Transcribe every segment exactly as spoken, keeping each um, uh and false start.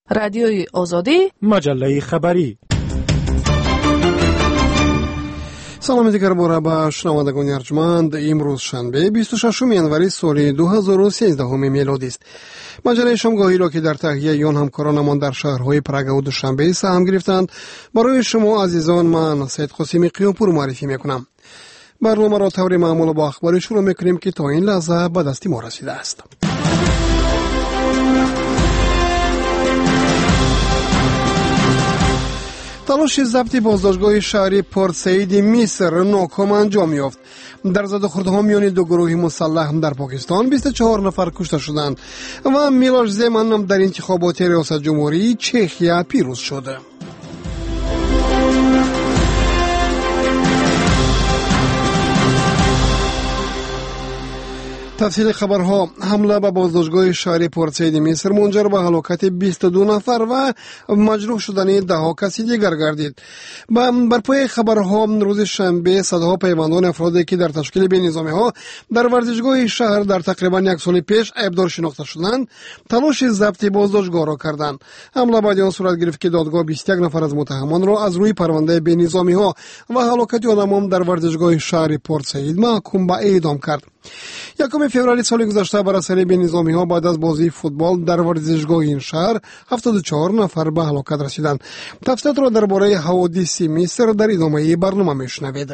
رادیوی آزادی، مجله خبری. سلام دیگر باره به شنوندگان ارجمند. امروز شنبه بیست و ششم ینوری سال دو هزار و سیزده میلادی است. مجله شامگاهی را که در تهیه آن همکارانمان در شهرهای پرگ و دوشنبه سهم گرفتند برای شما عزیزان من سید قاسمی قیامپور معرفی میکنم. برنامه را طور معمول با اخبار شروع میکنیم که تا این لحظه به دست ما رسیده است. تلاش ضبط بازداشتگاه شهری پورت سعید مصر ناکام انجام یافت. در زد و خوردها میان دو گروه مسلح در پاکستان بیست و چهار نفر کشته شدند و میلوش زمن در انتخابات ریاست جمهوری چخیا پیروز شد. تفصیل خبرها: حمله به بازداشتگاه شهری پورت سعید مصر منجر به هلاکت بیست و دو نفر و مجروح شدن ده ها کسی دیگر گردید. بر پای خبرها روز شنبه صدها پیوندان افرادی که در تشکیل بی‌نظامی ها در ورزشگاه شهر در تقریبا یک سال پیش عیبدار شناخته شدند تلاش ضبط بازداشتگاه را کردند. حمله بعد آن صورت گرفت که دادگاه بیست و یک نفر از متهمان را از روی پرونده بی‌نظامی ها و هلاکت آنان در ورزشگاه شهر پورت سعید محکوم به اعدام کرد. یکم فوریه سال گذشته بر اثر بی‌نظامی ها بعد از بازی فوتبال در ورزشگاه این شهر هفتاد و چهار نفر به هلاکت رسیدند. تفصیلات را درباره حوادث مصر در ادامه برنامه میشنوید.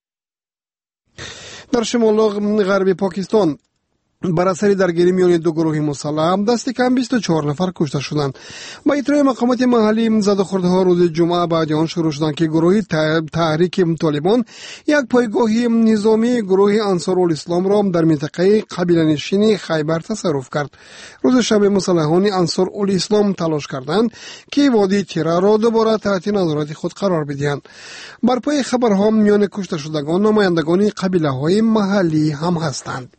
در شمال غربی پاکستان بر اثر درگیری میان دو گروه مسلح دست کم بیست و چهار نفر کشته شدند. با اطلاع مقامات محلی زد و خوردها روز جمعه بعد آن شروع شدند که گروه تحریک طالبان یک پایگاه نظامی گروه انصار الاسلام را در منطقه قبیله نشین خیبر تصرف کرد. روز شب مسلحان انصار الاسلام تلاش کردند که وادی تیره را دوباره تحت نظارت خود قرار بدهند. بر پای خبرها میان کشته شدگان نمایندگان قبیله های محلی هم هستند.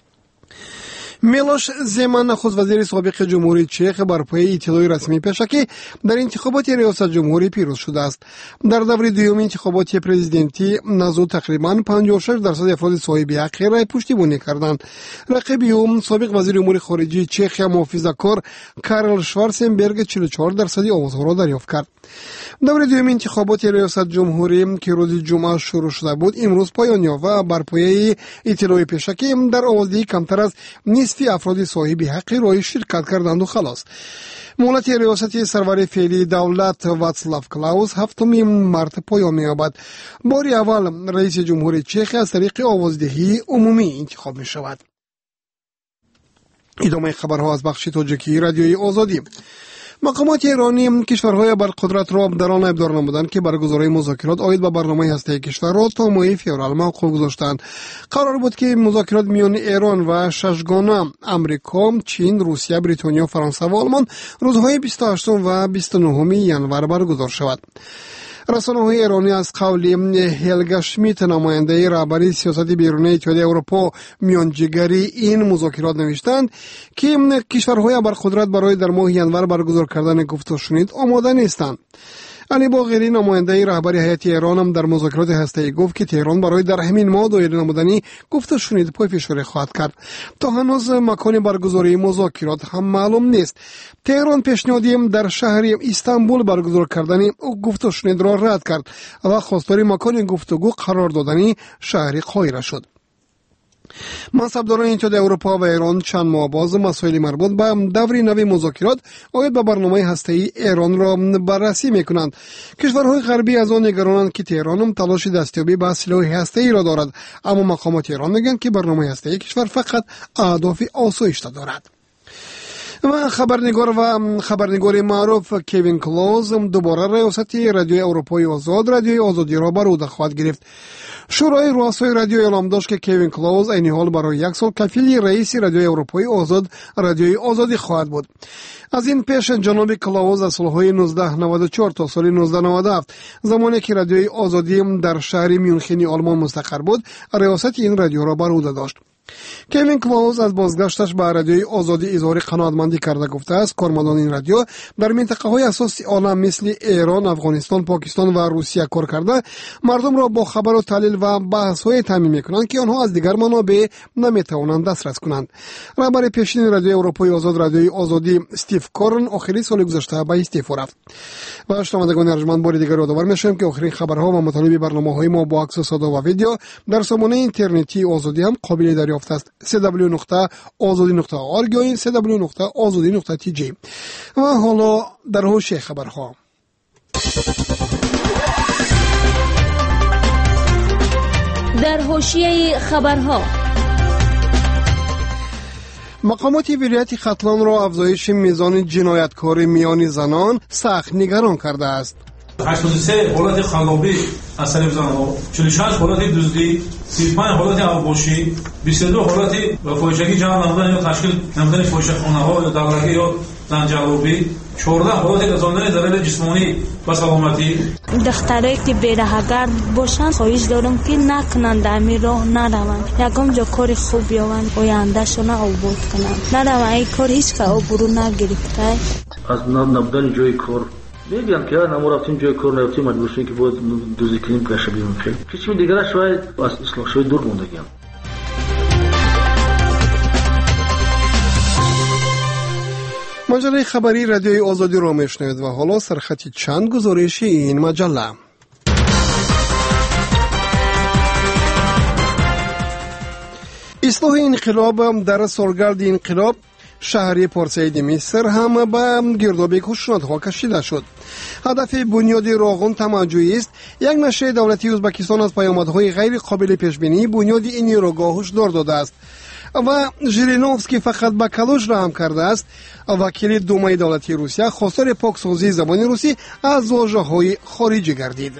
میلوش زمن نخست وزیر سابق جمهوری چک بر پای اطلاع رسمی پیش که در انتخابات ریاست جمهوری پیروز شده است. در دور دوم انتخابات پرزیدنتی نزد تقریبا پنجاه و شش درصد افراد صاحب حق رای پشتیبانی کردند. رقیب او سابق وزیر امور خارجه چک محافظه‌کار کارل شوارزنبرگ چهل و چهار درصد آوازها را دریافت کرد. دور دوم انتخابات ریاست جمهوری که روز جمعه شروع شده بود امروز پایان یافت و بر پایه اطلاع پیش که در آوازدهی کمتر از نصف افراد صاحب حق رای شرکت کردند و خلاص. مهلت ریاست سرور فعلی دولت واتسلاو کلاوس هفتم مارس پایان می‌یابد. بار اول رئیس جمهور چک از طریق آوازدهی عمومی انتخاب می شود. ادامه خبرها از بخش تاجیکی رادیوی آزادی. مقامات ایرانی کشورهای برقدرت را در آن ابدار نمودند که برگزاری مذاکرات عاید به برنامه هسته‌ای کشور را تا ماه فوریه موقوف گذاشتند. قرار بود که مذاکرات میان ایران و ششگانه امریکا، چین، روسیه، بریتانیا، فرانسه و آلمان روزهای بیست و هشتم و بیست و نهم ژانویه برگزار شود. رسانه‌های ایرانی از قول هلگا شمیت نماینده رهبری سیاست بیرونی اتحادیه اروپا میانجیگری این مذاکرات نوشتند که کشورهای برقدرت برای در ماه ژانویه برگزار کردن گفت و شنید آماده نیستند. علی باقری نماینده رهبری هیئت ایران هم در مذاکرات هسته‌ای گفت که تهران برای در همین ماه دایره نمودنی گفت و شنید پای فشاری خواهد کرد. تا هنوز مکان برگزاری مذاکرات هم معلوم نیست. تهران پیشنهادی در شهر استانبول برگزار کردن گفت و شنید را رد کرد و خواستار مکان گفتگو قرار دادن شهر قاهره شد. منصبداران اتحادیه اروپا و ایران چند ماه باز مسائل مربوط به دور نو مذاکرات عاید به برنامه هسته‌ای ایران را بررسی می‌کنند. کشورهای غربی از آن نگرانند که تهران هم تلاش دستیابی به سلاح هسته‌ای را دارد، اما مقامات ایران میگویند که برنامه هسته‌ای کشور فقط اهداف آسایش دارد. و خبرنگار و خبرنگار معروف کوین کلوز دوباره ریاست رادیوی اروپای آزاد رادیوی آزادی را بر عهده خواهد گرفت. شورای رؤسای رادیو اعلام داشت که کوین کلوز این حال برای یک سال کفیل رئیس رادیوی اروپای آزاد رادیوی آزادی خواهد بود. از این پیش جناب کلوز از سالهای نوزده نود و چهار تا سال نوزده نود و هفت زمانی که رادیوی آزادی در شهر میونخن آلمان مستقر بود ریاست این رادیو را بر عهده داشت. کوین کلاوز از بازگشتش به رادیوی آزادی اظهار قناعتمندی کرده گفته است کارمندان این رادیو در منطقه های اساسی عالم مثل ایران، افغانستان، پاکستان و روسیه کار کرده مردم را با خبر و تحلیل و بحث های تامین میکنند که آنها از دیگر منابع نمیتوانند دسترس کنند. رهبر پیشین رادیوی اروپای آزاد رادیوی آزادی استیو کورن آخری سال گذشته به استعفا رفت. و شنوندگان ارجمند بار دیگر یادآور میشیم که آخرین خبرها و مطالب برنامه‌های ما با عکس و صدا و ویدیو در سامانه اینترنتی آزادی هم قابل دریافت است. دبلیو دبلیو دبلیو نقطه آزادی نقطه اورگ یا دبلیو دبلیو دبلیو نقطه آزادی نقطه تی جی. و حالا در حوزه خبرها. در حوزه خبرها مقامات ولایت ختلان را افزایش میزان جنایتکاری میان زنان سخت نگران کرده است. هشتاد و سه حالت خرابی از طریق زنها، چهل و شش حالت دزدی، سی و پنج حالت اوباشی، بیست و دو حالت فاحشگی جمع نمودن یا تشکیل نمودن فاحشه‌خانه‌ها یا دغدغه یا زنجیروی، چهارده حالت رساندن ضرر جسمانی و سلامتی. دخترایی که بیرهگرد باشند خواهش دارم که نکنند در راه نروند، یکم جا کار خوب بیاوند آیندهشان آباد کنند، نروند این کار هیچ که آبرو نگرفته. از نبودن جای کار میگم که ما رفتیم جای کار نرفتیم مجبور شدیم که باید دوزی کنیم که شبیه میشه کسی دیگه شاید از اصلاح شوی دور موندگیم. مجله خبری رادیوی آزادی را میشنوید و حالا سرخط چند گزارش این مجله. اصلاح انقلاب در سالگرد انقلاب شهری پورسعید مصر هم به گردابی خشونت‌ها کشیده شد. هدف بنیادی راغون تماجویی است. یک نشریه دولتی ازبکستان از پیامدهای غیر قابل پیشبینی بنیاد این نیروگاه هشدار داده است و ژیرینوفسکی فقط به کلاش رحم کرده است. وکیل دومای دولتی روسیه خواستار پاکسازی زبان روسی از واژه‌های خارجی گردید.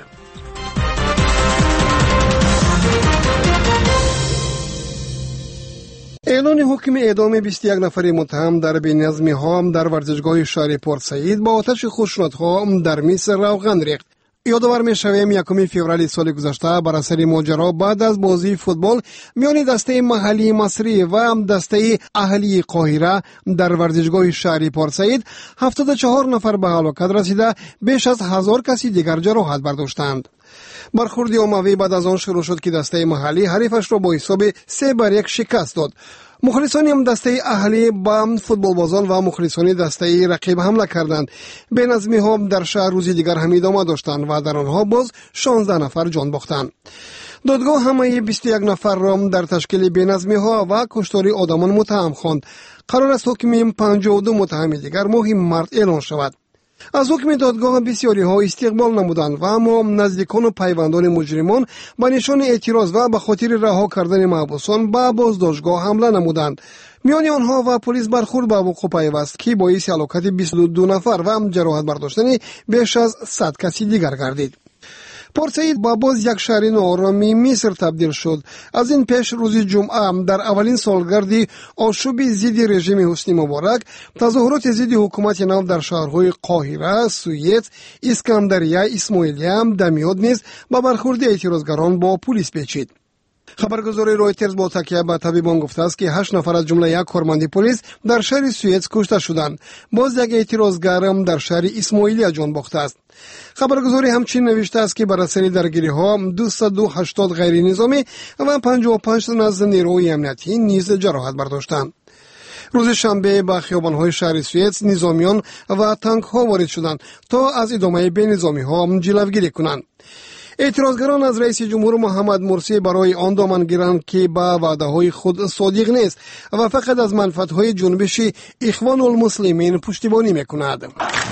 اعلان حکم اعدام بیست و یک نفر متهم در بی‌نظمی ها در ورزشگاه شهر پورسعید با آتش خشونت‌ها در مصر روغن ریخت. یادآور می‌شویم یکم فوریه سال گذشته بر اثر ماجرا بعد از بازی فوتبال میان دسته محلی مصری و دسته اهلی قاهره در ورزشگاه شهر پورسعید هفتاد و چهار نفر به هلاکت رسیده، بیش از هزار کسی دیگر جراحت برداشتند. برخورد عمومی بعد از آن شروع شد که دسته محلی حریفش را با حساب سه بر یک شکست داد. مخلصانی هم دسته اهلی با فوتبال بازان و مخلصانی دسته رقیب حمله کردند. بی‌نظمی ها در شهر روزی دیگر هم ادامه داشتند و در آنها باز شانزده نفر جان باختند. دادگاه همه بیست و یک نفر را در تشکیل بی‌نظمی ها و کشتاری آدمان متهم خواند. قرار است حکم پنجاه و دو متهم دیگر ماه مارس اعلان شود. از حکم دادگاه بسیاری ها استقبال نمودند و اما نزدیکان و پیوندان مجرمان به نشان اعتراض و به خاطر رها کردن محبوسان به بازداشتگاه حمله نمودند. میان آنها و پلیس برخورد به وقوع پیوست که باعث هلاکت بیست و دو نفر و جراحت برداشتن بیش از صد کسی دیگر گردید. پورسعید با باز یک شهر ناآرامی مصر تبدیل شد. از این پیش روز جمعه در اولین سالگرد آشوب ضد رژیم حسنی مبارک تظاهرات ضد حکومت نو در شهرهای قاهره، سویت، اسکندریه، اسماعیلیه، دمیاد نیز با برخورد اعتراضگران با پلیس پیچید. خبرگزاری رویترز با تکیه به طبیبان گفته است که هشت نفر از جمله یک کارمند پلیس در شهر سوئد کشته شدند. باز یک اعتراضگر در شهر اسماعیلیه جان باخته است. خبرگزاری همچنین نوشته است که بر اثر درگیری‌ها دویست و هشتاد غیر نظامی و پنجاه و پنج تن از نیروی امنیتی نیز جراحت برداشتند. روز شنبه به خیابان‌های شهر سوئد نظامیان و تانک‌ها وارد شدند تا از ادامه بی‌نظامی‌ها جلوگیری کنند. اعتراضگران از رئیس جمهور محمد مرسی برای آن دامن گیرند که به وعده‌های خود صادق نیست و فقط از منفعت‌های جنبش اخوان المسلمین پشتیبانی می‌کند.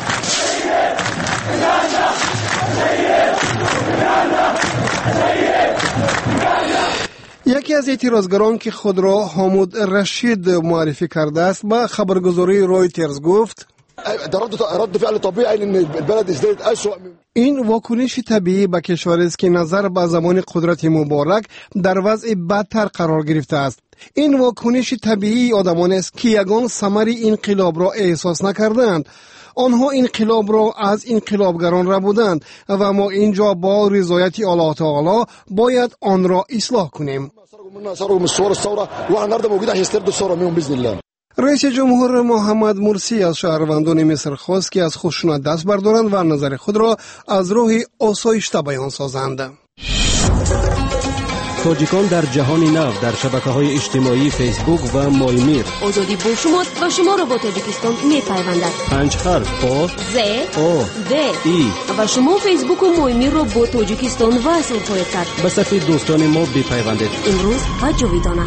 یکی از اعتراضگران که خود را حامد رشید معرفی کرده است با خبرگزاری رویترز گفت رد فعل طبيعي لان البلد ازدادت اسوء. این واکنش طبیعی به کشوری است که نظر به زمان قدرت مبارک در وضع بدتر قرار گرفته است. این واکنش طبیعی آدمان است که یگان ثمر انقلاب را احساس نکردند. آنها انقلاب را از انقلابگران را بودند و ما اینجا با رضایت الله تعالی باید آن را اصلاح کنیم. رئیس جمهور محمد مرسی از شهروندان مصر خواست که از خشونت دست بردارند و نظر خود را از راه آسایشته بیان سازند. تاجیکان در جهان نو در شبکه‌های اجتماعی فیسبوک و مایمیر. آزادی با شما و شما را با تاجیکستان می‌پیوندد. پنج حرف آ ز آ د ای و شما فیسبوک و مایمیر را با تاجیکستان وصل خواهید کرد. به صفحه دوستان ما بپیوندید. امروز و جاویدانه.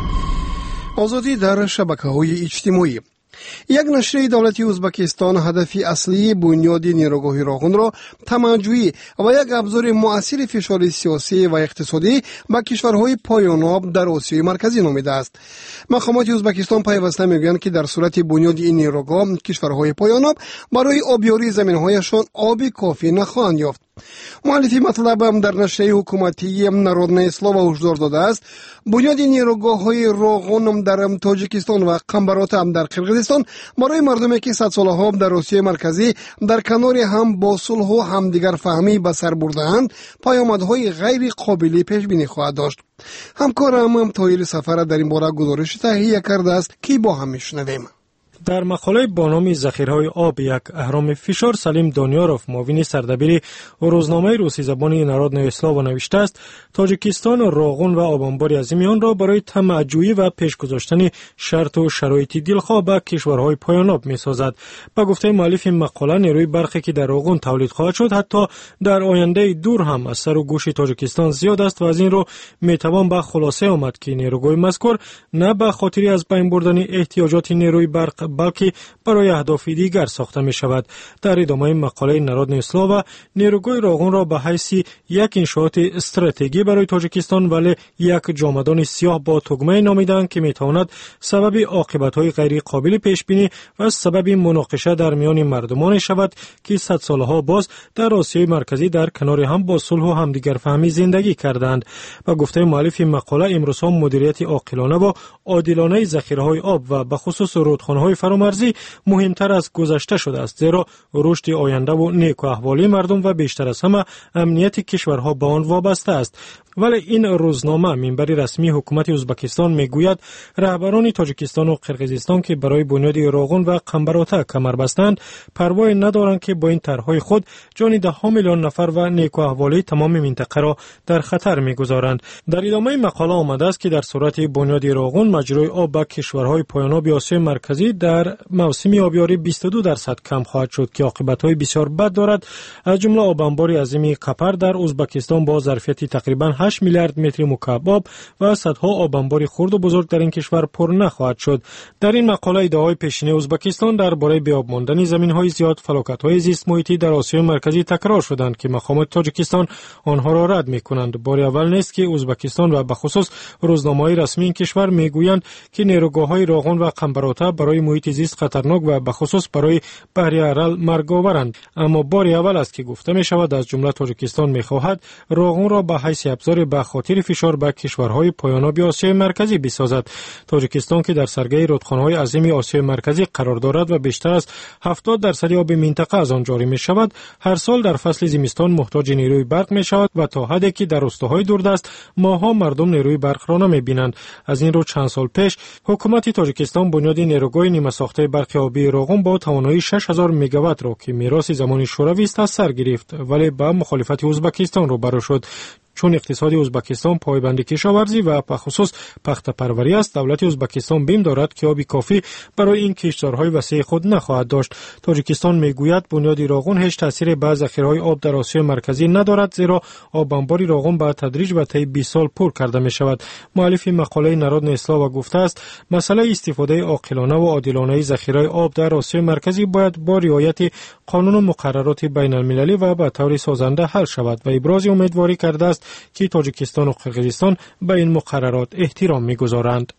آزادی در شبکه‌های اجتماعی. یک نشریه دولتی ازبکستان هدف اصلی بنیاد نیروگاه راغون را تمجویی و یک ابزار مؤثر فشار سیاسی و اقتصادی به کشورهای پایان آب در آسیای مرکزی نامیده است. مقامات ازبکستان پیوسته میگویند که در صورت بنیاد این نیروگاه کشورهای پایان آب برای آبیاری زمین‌هایشان آب کافی نخواهند یافت. مؤلفی مطلب هم در نشریه حکومتی نارودنای اسلام هشدار داده است بنیاد نیروگاه‌های راغون در تاجیکستان و قمبرات هم در قرقیزستان برای مردمی که صد سالها در آسیای مرکزی در کنار هم با صلح و همدیگر فهمی به سر برده‌اند پیامدهای غیر قابل پیش بینی خواهد داشت. همکارم هم طاهر سفر در این باره گزارش تهیه کرده است که با هم میشنویم. در مقاله با نام ذخیره‌های آب یک اهرام فشار سلیم دانیاروف معاون سردبیر روزنامه روسی زبان نارودنای اسلاو نوشته است تاجیکستان راغون و آبانباری عظیم آن را برای تمجویی و پیش گذاشتن شرط و شرایط دلخواه به کشورهای پایان آب می‌سازد. با گفته مؤلف این مقاله نیروی برقی که در راغون تولید خواهد شد حتی در آینده دور هم از سر و گوش تاجیکستان زیاد است و از این رو میتوان به خلاصه آمد که نیروگاه مذکور نه به خاطر از بین بردن احتیاجات نیروی برق بلکه برای اهداف دیگر ساخته می شود. در ادامه مقاله نارودنای اسلاو نیروگاه راغون را به حیث یک انشاءات استراتژی برای تاجیکستان ولی یک جامدان سیاه با تگمه نامیدند که می تواند سبب عاقبت‌های غیر قابل پیش بینی و سبب مناقشه در میان مردمان شود که صد سالها باز در آسیای مرکزی در کنار هم با صلح و همدیگر فهمی زندگی کردند. و گفته مؤلف مقاله امروزها مدیریت عاقلانه و عادلانه ذخیره‌های آب و به خصوص رودخانه‌های فرامرزی مهمتر از گذشته شده است، زیرا رشد آینده و نیک احوالی مردم و بیشتر از همه امنیت کشورها به آن وابسته است. ولی این روزنامه منبر رسمی حکومت ازبکستان میگوید رهبران تاجیکستان و قرقیزستان که برای بنیاد راغون و قمبراته کمر بستند پروای ندارند که با این طرحهای خود جان ده ها میلیون نفر و نیک احوالی تمام منطقه را در خطر میگذارند. در ادامه مقاله آمده است که در صورت بنیاد راغون مجرای آب به کشورهای پایان آب آسیای مرکزی در موسم آبیاری بیست و دو درصد کم خواهد شد که عاقبت‌های بسیار بد دارد، از جمله آبانباری عظیم کپر در ازبکستان با ظرفیت تقریباً هشت میلیارد متر مکعب آب و صدها آبانباری خرد و بزرگ در این کشور پر نخواهد شد. در این مقاله ادعاهای پیشینه ازبکستان درباره بی‌آب ماندن زمین‌های زیاد، فلاکت‌های زیست محیطی در آسیای مرکزی تکرار شدند که مقامات تاجیکستان آنها را رد می‌کنند. بار اول نیست که ازبکستان و به خصوص روزنامه‌های رسمی این کشور میگویند که نیروگاه‌های راغون و قمبراته برای محیط زیست خطرناک و به خصوص برای بحر ارل مرگاورند. اما بار اول است که گفته می‌شود از جمله تاجیکستان می‌خواهد راغون را به حیث ابزار به خاطر فشار به کشورهای پایان‌آب آسیای مرکزی بسازد. تاجیکستان که در سرگه رودخانه‌های عظیم آسیای مرکزی قرار دارد و بیشتر از هفتاد درصد آب منطقه از آن جاری می‌شود، هر سال در فصل زمستان محتاج نیروی برق می‌شود و تا حدی که در روستاهای دوردست ماها مردم نیروی برق را نمی‌بینند. از این رو چند سال پیش حکومت تاجیکستان بنیاد نیروگاه نیمه ساخته برق آبی راغون با توانایی شش هزار مگاوات را که میراث زمان شوروی است از سر گرفت ولی با مخالفت ازبکستان روبرو شد. چون اقتصاد ازبکستان پایبند کشاورزی و به خصوص پخته پروری است، دولت ازبکستان بیم دارد که آبی کافی برای این کشتزارهای وسیع خود نخواهد داشت. تاجیکستان میگوید بنیاد راغون هیچ تاثیر بر ذخیره‌های آب در آسیای مرکزی ندارد، زیرا آبانبار راغون به تدریج و طی بیست سال پر کرده می شود. مؤلف مقاله نارودنای اسلاو گفته است مسئله استفاده عاقلانه و عادلانه ذخیره آب در آسیای مرکزی باید با رعایت قانون و مقررات بین المللی و به طور سازنده حل شود و ابراز امیدواری کرده است که تاجیکستان و قرقیزستان به این مقررات احترام می‌گذارند.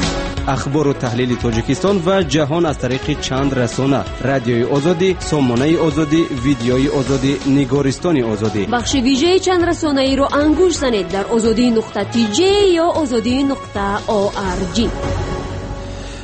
اخبار و تحلیل تاجیکستان و جهان از طریق چند رسانه: رادیوی آزادی، سامانه آزادی، ویدیوی آزادی، نگارستان آزادی. بخش ویژه چند رسانه‌ای رو انگوش زنید در آزادی نقطه تی جی یا آزادی نقطه او آر جی.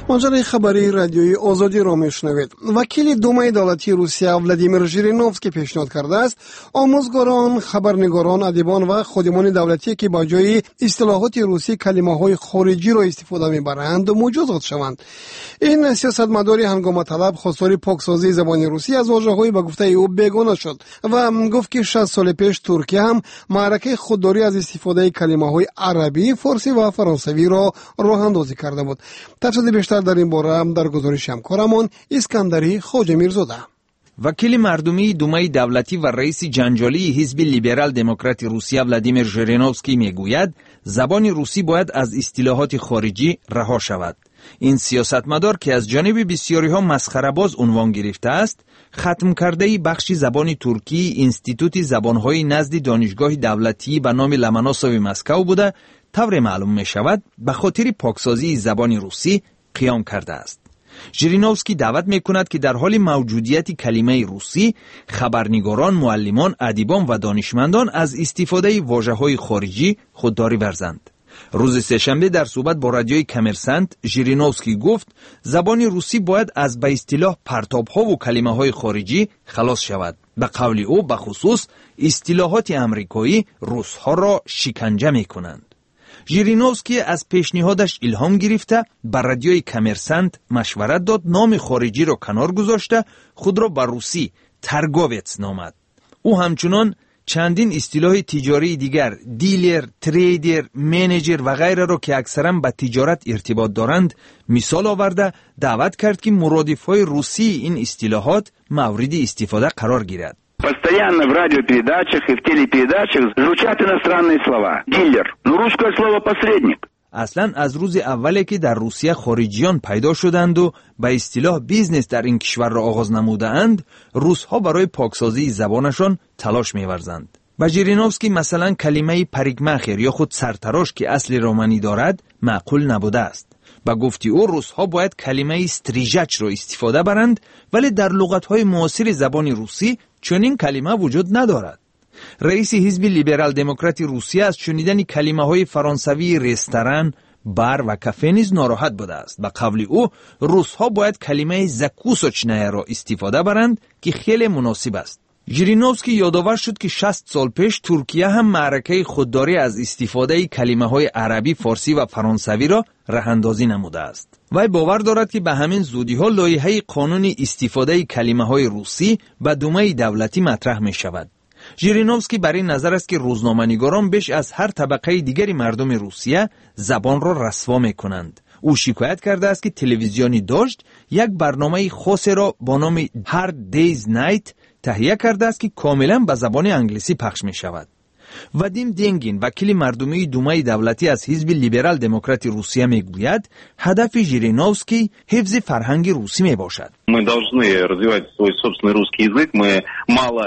ماجرای خبری رادیوی آزادی را میشنوید. وکیل دومای دولتی روسیه ولادیمیر ژیرینوفسکی پیشنهاد کرده است آموزگاران، خبرنگاران، ادیبان و خادمان دولتی که با جای اصطلاحات روسی کلمه‌های خارجی را استفاده می‌برند مجازات شوند. این سیاستمدار هنگام طلب خواستار پاکسازی زبان روسی از واژه‌های به گفته او بیگانه شد و گفت که شصت سال پیش ترکیه هم معرکه خودداری از استفاده کلمه‌های عربی، فارسی و فرانسوی را راه اندازی کرده بود. تفصیل بیشتر در این باره در گزارش همکارمان اسکندری خواجه میرزاده. وکیل مردمی دومای دولتی و رئیس جنجالی حزب لیبرال دموکرات روسیه ولادیمیر ژیرینوفسکی میگوید زبان روسی باید از اصطلاحات خارجی رها شود. این سیاستمدار که از جانب بسیاری ها مسخره باز عنوان گرفته است، ختم کرده بخش زبان ترکی انستیتوت زبانهای نزد دانشگاه دولتی به نام لمناسوف مسکو بوده، طور معلوم می شود به خاطر پاکسازی زبان روسی قیام کرده است. ژیرینوفسکی دعوت می کند که در حال موجودیت کلمه روسی خبرنگاران، معلمان، ادیبان و دانشمندان از استفاده واژه‌های خارجی خودداری ورزند. روز سه‌شنبه در صحبت با رادیوی کامرسانت ژیرینوفسکی گفت زبان روسی باید از به اصطلاح پرتاب‌ها و کلمه‌های خارجی خلاص شود. به قول او به خصوص اصطلاحات آمریکایی روس‌ها را شکنجه می‌کنند. ژیرینوفسکی از پیشنهادش الهام گرفته بر رادیوی کامرسانت مشورت داد نام خارجی را کنار گذاشته خود را به روسی ترگوویتس نامد. او همچنان چندین اصطلاح تجاری دیگر دیلر، تریدر، منیجر و غیره را که اکثرا به تجارت ارتباط دارند مثال آورده دعوت کرد که مرادف‌های روسی این اصطلاحات مورد استفاده قرار گیرد. Постоянно в радиопередачах и в телепередачах звучат иностранные слова. Дилер. Ну, русское слово посредник. اصلا از روز اولی که در روسیه خارجیان پیدا شدند و به اصطلاح بیزنس در این کشور را آغاز نمودند، روس‌ها برای پاکسازی زبانشان تلاش می‌ورزند. با ژیرینوفسکی مثلا کلمه پریکماخر یا خود سرتراش که اصل رومانی دارد معقول نبوده است. با گفتی او روس‌ها باید کلمه استریژاچ را استفاده برند، ولی در لغت‌های معاصر زبان روسی چنین کلمه وجود ندارد. رئیس حزب لیبرال دموکرات روسیه از شنیدن کلمه‌های فرانسوی رستوران، بار و کافه نیز ناراحت بوده است. به قول او روس‌ها باید کلمه زاکوسوچنایا را استفاده برند که خیلی مناسب است. ژیرینوفسکی یادآور شد که شصت سال پیش ترکیه هم معرکه خودداری از استفاده کلمه‌های عربی، فارسی و فرانسوی را راه‌اندازی نموده است. وی باور دارد که به همین زودی‌ها لایحه قانون استفاده کلمه‌های روسی به دومای دولتی مطرح می‌شود. ژیرینوفسکی بر این نظر است که روزنامه‌نگاران بیش از هر طبقه دیگری مردم روسیه زبان را رسوا می‌کنند. او شکایت کرده است که تلویزیونی داشت یک برنامه خاص را با نام هارد دیز نایت تهیه کرده است که کاملا به زبان انگلیسی پخش می شود. وادیم دنگین وکیل مردمی دومای دولتی از حزب لیبرال دموکرات روسیه می گوید هدف ژیرینوفسکی حفظ فرهنگ روسی می باشد. ما должны развивать свой собственный русский язык. Мы мало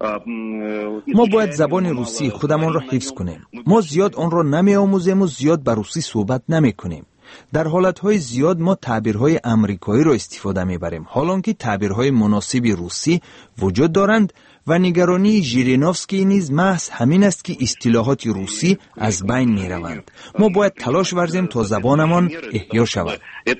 ما باید زبان روسی خودمان را حفظ کنیم. ما زیاد آن را نمی آموزیم و زیاد به روسی صحبت نمی کنیم. در حالتهای زیاد ما تعبیرهای امریکایی را استفاده میبریم، حالانکه تعبیرهای مناسب روسی وجود دارند و نگرانی ژیرینوفسکی نیز محض همین است که اصطلاحات روسی از بین میروند. ما باید تلاش ورزیم تا زبانمان احیا شود.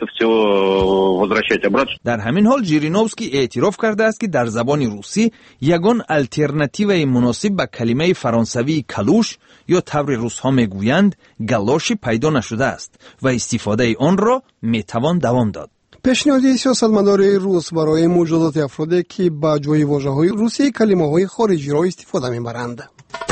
در همین حال ژیرینوفسکی اعتراف کرده است که در زبان روسی یگان الترناتیو مناسب به کلمه فرانسوی کلوش یا طور روس‌ها میگویند گلاشی پیدا نشده است و استفاده آن را میتوان دوام داد. پیشنهاد سیاستمدار روس برای مجازات افرادی که با جای واژه‌های روسی کلمه‌های خارجی را استفاده می‌برند.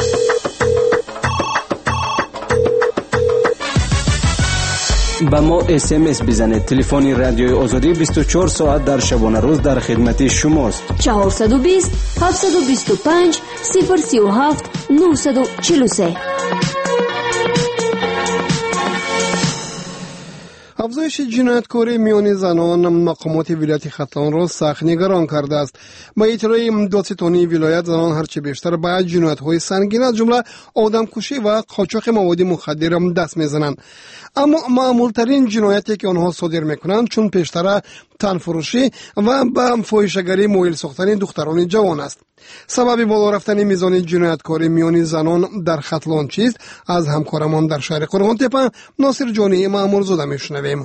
با ما اس ام اس بزنید. تلفن رادیوی آزادی بیست و چهار ساعت در شبانه روز در خدمت شماست. چهارصد و بیست هفتصد و بیست و پنج صفر سی و هفت نهصد و چهل و سه. افزایش جنایتکاری میان زنان مقامات ولایت ختلان را سخت نگران کرده است. با اطلاع دادستانی ولایت زنان هرچه بیشتر به جنایت‌های سنگین از جمله آدمکشی و قاچاق مواد مخدر دست میزنند. اما معمولترین جنایتی که آنها صادر میکنند چون پیشتر تنفروشی و به فاحشه‌گری مایل ساختن دختران جوان است. سبب بالا رفتن میزان جنایتکاری میان زنان در ختلان چیست؟ از همکارمان در شهر قرغان تپه ناصر جانی مأمور زاده میشنویم.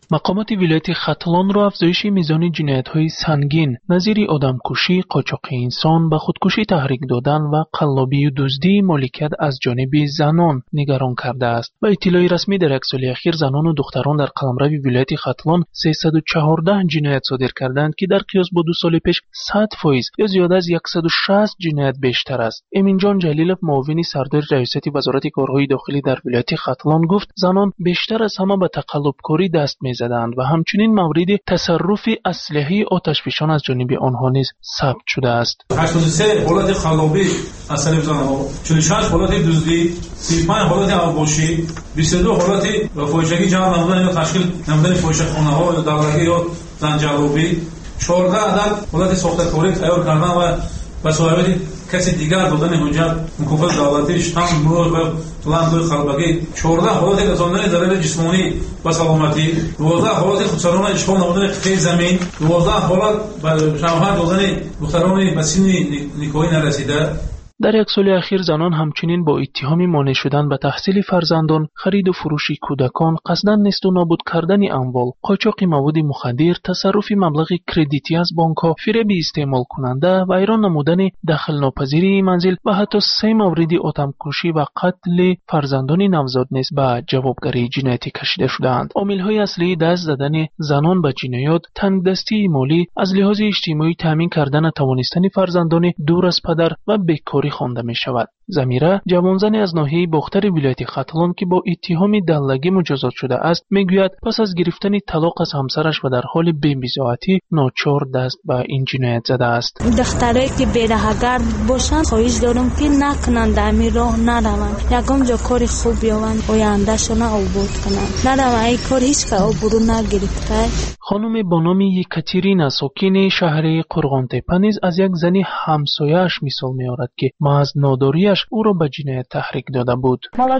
مقامات ولایت ختلان را افزایش میزان جنایت‌های سنگین نظیر آدمکشی، قاچاق انسان، به خودکشی تحریک دادن و قلابی و دزدی مالکیت از جانب زنان نگران کرده است. با اطلاع رسمی در یک سال اخیر زنان و دختران در قلمرو ولایت ختلان سیصد و چهارده جنایت صادر کردند که در قیاس با دو سال پیش صد فیصد یا زیاده از صد و شصت جنایت بیشتر است. امین جان جلیلوف معاون سردار ریاست وزارت کارهای داخلی در ولایت ختلان گفت زنان بیشتر از همه به تقلبکاری دست می‌زدند و همچنین مورد تصرف اسلحه آتشفشان از جانب آنها نیز ثبت شده است. هشتاد و سه حالت خلابی از طرف زنان، چهل و شش حالت دزدی، سی و پنج حالت عواشی، بیست و دو حالت فاحشگی جمع نمودن یا تشکیل نمودن فاحشه‌خانه‌ها یا دغدغه یا زنجیرآبی، چهارده عدد حالت ساخته‌کاری تیار کردن و به صاحب کسی دیگر دادن حجت مکافات دولتی شتم مرور و لندوی خلبگی، چهارده حالت رساندن ضرر جسمانی و سلامتی، دوازده حالت خودسرانه اشغال نمودن قطعه زمین، دوازده حالت به شوهر دادن دختران به سن نکاحی نرسیده. در یک سال اخیر زنان همچنین با اتهام مانع شدن به تحصیل فرزندان، خرید و فروش کودکان، قصداً نیست و نابود کردن اموال، قاچاق مواد مخدر، تصرف مبلغ کردیتی از بانک‌ها، فریب استعمال کننده و ایران نمودن دخل ناپذیری منزل و حتی سه مورد آدمکشی و قتل فرزندان نوزاد نیز به جوابگری جنایتی کشیده شدند. عامل‌های اصلی دست زدن زنان به جنایات، تنگدستی مالی، از لحاظ اجتماعی تامین کردن توانستن فرزندان دور از پدر و بیکاری خوانده می شود. زمیره جوانزنی از ناحیه باختر ولایت ختلان که با اتهام دلگی مجازات شده است میگوید پس از گرفتن طلاق از همسرش و در حال بی‌بضاعتی ناچار دست به این جنایت زده است. دخترایی که بی‌رهگرد باشند خواهش دارم که نکنند در راه نروند، یکم جا کار خوب بیاوند آیندهشان آباد کنند، نروند این کار هیچ که آبرو نگرفته. خانم با نام یکاترینا ساکن شهر قرغان تپه نیز از یک زنی همسایه‌اش مثال می‌آورد که محض ناداریش او را به جنایت تحریک داده بود.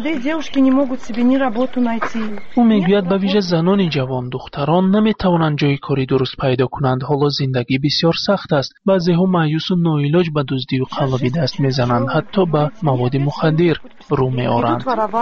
او میگوید به ویژه زنان جوان دختران نمیتوانند جای کاری درست پیدا کنند، حالا زندگی بسیار سخت است. بعضی‌ها مایوس و ناعلاج به دزدی و قلابی دست میزنند، حتی به مواد مخدر رو میآورند.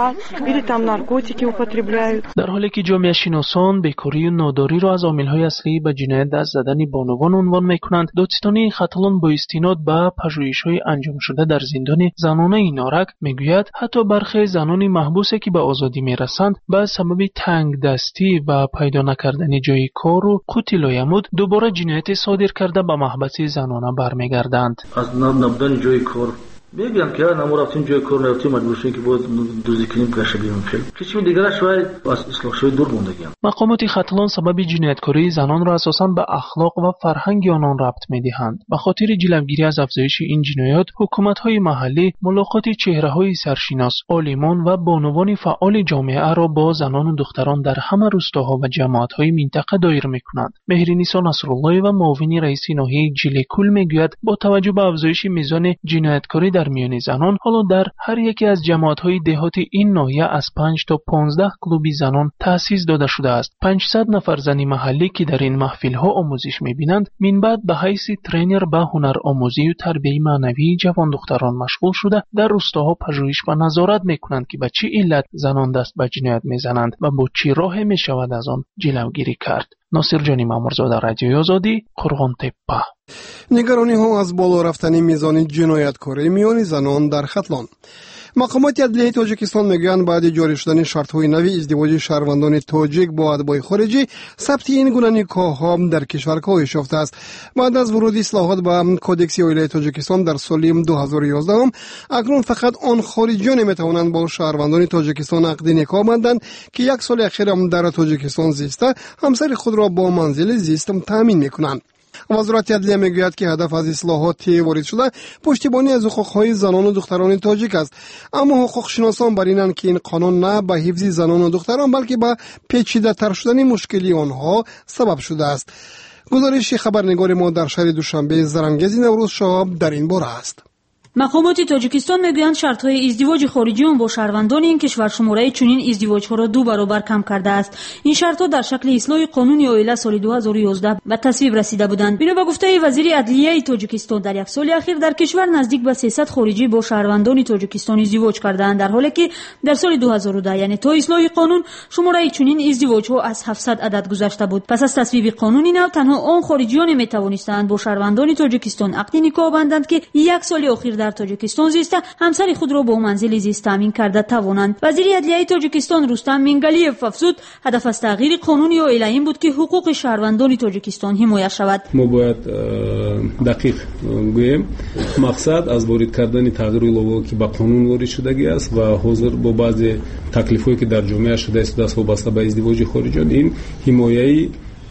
در حالی که جامعه شناسان بیکاری و ناداری را از عامل‌های اصلی به جنایت دست زدن بانوان عنوان میکنند، دادستانی ختلان با استناد به پژوهش‌های انجام شده در زندان زنانه نارک میگوید حتی برخی زنان محبوسه که به آزادی میرسند به سبب تنگ دستی و پیدا نکردن جای کار و قوت لایمود دوباره جنایت صادر کرده به محبس زنانه برمیگردند. از نبودن جای کار میگم که ما رفتیم جای کار نرفتیم مجبور شدیم که باید دوزی کنیم گشت بیرون فیلم کسی دیگه شاید از اصلاح شوی دور موندگیم. مقامات ختلان سبب جنایتکاری زنان را اساساً به اخلاق و فرهنگ آنان ربط میدهند. به خاطر جلوگیری از افزایش این جنایات حکومت‌های محلی ملاقات چهره‌های سرشناس، عالمان و بانوان فعال جامعه را با زنان و دختران در همه روستاها و جماعت‌های منطقه دایر می‌کنند. مهرنیسا نصرالله و معاون رئیس ناحیه جلیکول میگوید با توجه به افزایش میزان جنایتکاری در میان زنان، حالا در هر یکی از جماعت‌های دهاتی این ناحیه از پنج تا پانزده کلوبی زنان تأسیس داده شده است. پانصد نفر زن محلی که در این محفل‌ها آموزش می‌بینند، من بعد به حیث ترینر به هنر آموزی و تربیت معنوی جوان دختران مشغول شده در روستاها پژوهش و نظارت می‌کنند که به چه علت زنان دست به جنایت می‌زنند و با چه راهی می‌شود از آن جلوگیری کرد. ناصر جانی مامورزاده، رادیوی آزادی، قرغان تپه. نگرانی ها از بالا رفتن میزان جنایتکاری میان زنان در ختلان. مقامات عدلیه تاجیکستان میگویند بعد جاری شدن شرط‌های نوی ازدواج شهروندان تاجیک با اتباع خارجی، ثبت این گونه نکاح‌ها در کشور کاهش یافته است. بعد از ورود اصلاحات به کودکس عالی تاجیکستان در سال دو هزار و یازده هم اکنون فقط آن خارجیان میتوانند با شهروندان تاجیکستان عقد نکاح بندند که یک سال اخیر هم در تاجیکستان زیسته همسر خود را با منزل زیست تامین میکنند. وزارت عدلیه میگوید که هدف از اصلاحات وارد شده پشتیبانی از حقوق‌های زنان و دختران تاجیک است، اما حقوق شناسان بر اینند که این قانون نه به حفظ زنان و دختران بلکه به پیچیده‌تر شدن مشکلی آنها سبب شده است. گزارش خبرنگار ما در شهر دوشنبه زرنگزی نوروز شاه در این باره است. مقامات تاجیکستان میگویند شرط‌های ازدواج خارجی با شهروندان این کشور شماره چنین ازدواج‌ها را دو برابر کم کرده است. این شرط‌ها در شکل اصلاح قانون عائله سال دو هزار و یازده به تصویب رسیده بودند. بنا به گفته وزیر عدلیه تاجیکستان در یک سال اخیر در کشور نزدیک به سیصد خارجی با شهروندان تاجیکستان ازدواج کردند، در حالی که در سال دو هزار و ده یعنی تا اصلاح قانون شماره چنین ازدواج‌ها از هفتصد عدد گذشته بود. پس از تصویب قانون نو تنها آن خارجیان می‌توانستند با شهروندان تاجیکستان عقد نکاح بندند که یک سال اخیر در تاجیکستان زیسته همسر خود را با منزل زیست تامین کرده توانند. وزیر عدلیه تاجیکستان رستم مینگالیف افزود هدف از تغییر قانون عائله این بود که حقوق شهروندان تاجیکستان حمایت شود. ما باید دقیق گوییم مقصد از وارد کردن تغییر الهایی که به قانون وارد شدگی است و حاضر با بعضی تکلیف‌هایی که در جامعه شده است دست وابسته به ازدواج خارجیان این حمایت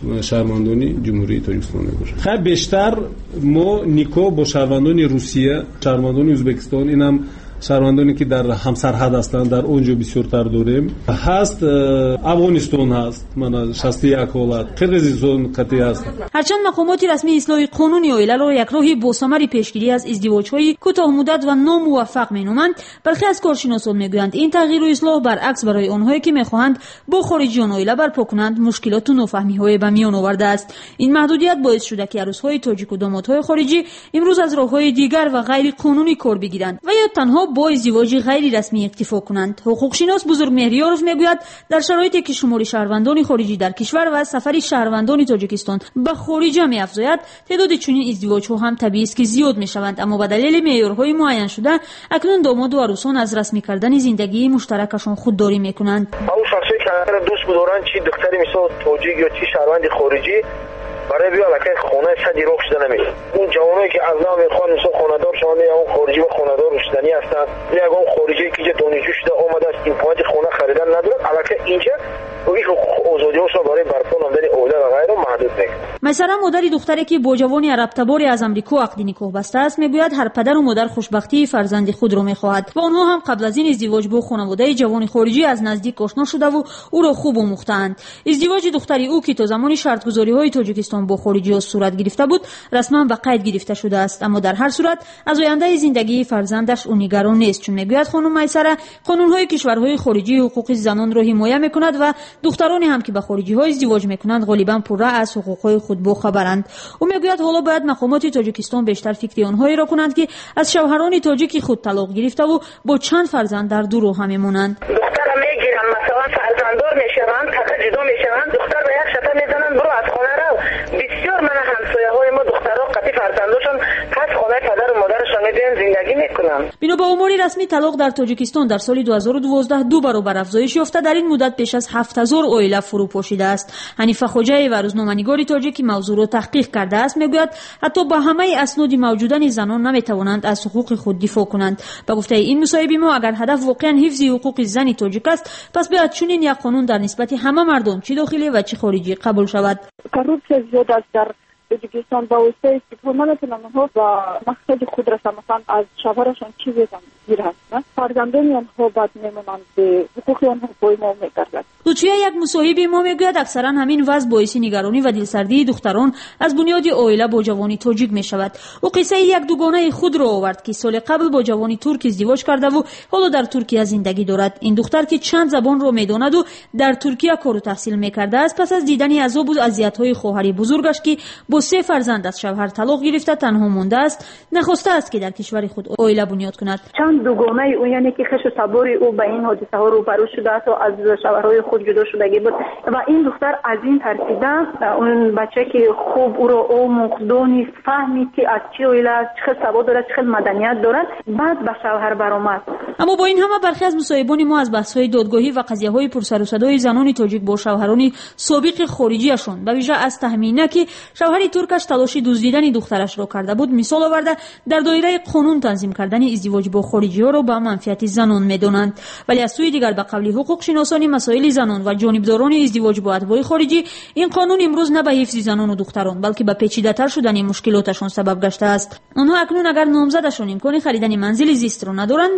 شهروندان جمهوری تاجیکستان می‌باشد. خیلی بیشتر ما نیکو با شهروندان روسیه، شهروندان ازبکستان، اینم شهروندانی که در همسرحد هستند در اونجا بسیارتر داریم. هست افغانستان هست، من شصت و یک حالت قرقیزستان قطعی هست. هرچند مقامات رسمی اصلاح قانون عائله را یک راهی با ثمر پیشگیری از ازدواج‌های کوتاه مدت و ناموفق می‌نامند، برخی از کارشناسان می‌گویند این تغییر و اصلاح برعکس برای آنهایی که می‌خواهند با خارجیان عائله برپا کنند مشکلات و نافهمی‌های به میان آورده است. این محدودیت باعث شده که عروس‌های تاجیک و دامادهای خارجی امروز از راه‌های دیگر و غیر قانونی کار بگیرند و یا تنها با ازدواج غیر رسمی اکتفا کنند. حقوق شناس بزرگ مهریاروف میگوید در شرایطی که شمار شهروندان خارجی در کشور و سفر شهروندان تاجیکستان به خارج می‌افزاید، تعداد چنین ازدواج‌ها هم طبیعی است که زیاد می‌شوند، اما به دلیل معیارهای معین شده اکنون داماد و عروسان از رسمی کردن زندگی مشترکشان خودداری می‌کنند. اون شخصی که اگر دوست بدارن چی دختری مثل تاجیک یا چی شهروند خارجی برای بیا لکه خونه صد یورو شده نمیشه. اون جوانایی که از نام میخوان مثل خانه‌دار شدن یا اون خارجی و خانه‌دار شدنی هستن یا اون خارجی که دانشجو شده اومده است این پاج خونه خریدن نداره، البته اینجا روی آزادی‌هاش برای برپا نمودن اوله و غیره محدود میکنه. مثلا مادر دختری که با جوانی عرب تباری از امریکا عقد نکاح بسته است میگوید هر پدر و مادر خوشبختی فرزند خود را میخواهد و آنها هم قبل از این ازدواج با خانواده جوان خارجی از نزدیک آشنا شده و او را خوب آموختند. ازدواج دختری او که تا زمان شرط‌گذاری‌های تاجیکستان با خارجی صورت گرفته بود رسما به قید گرفته شده است، اما در هر صورت از آینده زندگی فرزندش او نگران نیست، چون میگوید خانم میسره قانون‌های کشورهای خارجی حقوق زنان را حمایت میکند و دخترانی هم که به خارجی‌ها ازدواج میکنند غالبا پورا از حقوق‌های خود باخبرند. او میگوید حالا باید مقامات تاجیکستان بیشتر فکر آنهایی را کنند که از شوهران تاجیکی خود طلاق گرفته و با چند فرزند در دو روحه میمونند. دختر میگیرن مثلا فرزنددار میشوند، تقا جدا میشوند، دختر به یک شتا میزنند برو از خانه رو. بسیار من همسایه‌های ما دخترها قطعی فرزنداشون پس خانه پدر و مادرشون میدن زندگی میکنن. بنا به امور رسمی طلاق در تاجیکستان در سال دو هزار و دوازده دو برابر افزایش یافته، در این مدت بیش از هفت هزار عائله فرو پاشیده است. حنیفه خوجایی و روزنامه‌نگار تاجیکی موضوع را تحقیق کرده است میگوید حتی با همه اسناد موجودن زنان نمیتوانند از حقوق خود دفاع کنند. به گفته این مصاحبه ما اگر هدف واقعا حفظ حقوق زن تاجیک است پس باید چنین یک قانون در نسبت همه مردم چه داخلی و چه خارجی قبول شود. کروپسیون زیاد است در تاجیکستان با واسطه استفاده نمیتونن اونها و مقصد خود رسن، مثلا از شوهرشان چیزی گیر هست، فرزندان آنها بد میمونند به حقوق آنها پایمال میگردد. توی یک مصاحبه ما میگوید اکثرا همین وضع باعث نگرانی و دلسردی دختران از بنیاد عائله با جوانی تاجیک میشود. او قصه یک دوگانه خود را آورد که سال قبل با جوانی ترک ازدواج کرده و حالا در ترکیه زندگی دارد. این دختر که چند زبان را میداند و در ترکیه کار و تحصیل میکرده است، پس از دیدن عذاب و اذیت‌های خواهر بزرگش که با سه فرزند از شوهر طلاق گرفته تنها مانده است، نخواسته است که در کشور خود عائله بنیاد کند. چند دوگانه او یعنی که خش و صبر او به این حادثه ها روبرو شده است و از شوهرهای خود جدا شدگی بود و این دختر از این ترسیده اون بچه که خوب او را آموخت دانست فهمید که از چه عائله است، چه سواد دارد، چه مدنیت دارد، بعد به شوهر برآمد. اما با این همه برخی از مصاحبان ما از بحث‌های دادگاهی و قضیه‌های پرسر و صدای زنان تاجیک با شوهران سابق خارجیشون به ویژه از تهمینه که شوهر ترکش تلاش دزدیدن دخترش را کرده بود مثال آورده در دایره قانون تنظیم کردن ازدواج با خارجی‌ها را به منفعت زنان می‌دانند، ولی از سوی دیگر به قول حقوق شناسان مسائل زنان و جانبداران ازدواج با اتباع خارجی این قانون امروز نه به حفظ زنان و دختران بلکه به پیچیده‌تر شدن مشکلاتشان سبب گشته است. آنها اکنون اگر نامزدشان امکان خریدن منزل زیست را ندارند مجبورند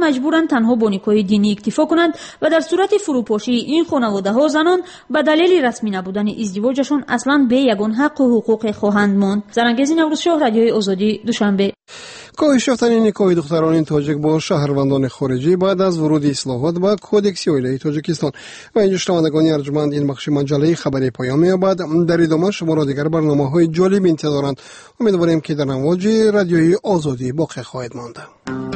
میگویند تنها با نیکای دینی اکتفا کنند و در صورت فروپاشی این خانواده ها زنان به دلیل رسمی نبودن ازدواجشون اصلا به یگان حق و حقوق خواهند ماند. زرنگزی نوروزشاه، رادیوی آزادی، دوشنبه. کاهش یافتن نیکای دختران تاجیک با شهروندان خارجی بعد از ورود اصلاحات به کودکس اولیای تاجیکستان. و اینجا شنوندگان ارجمند، این بخش مجله خبری پایان می‌یابد. در ادامه شما را دیگر برنامه‌های جالب انتظار دارند. امیدواریم که در امواج رادیوی آزادی باقی خواهید ماند.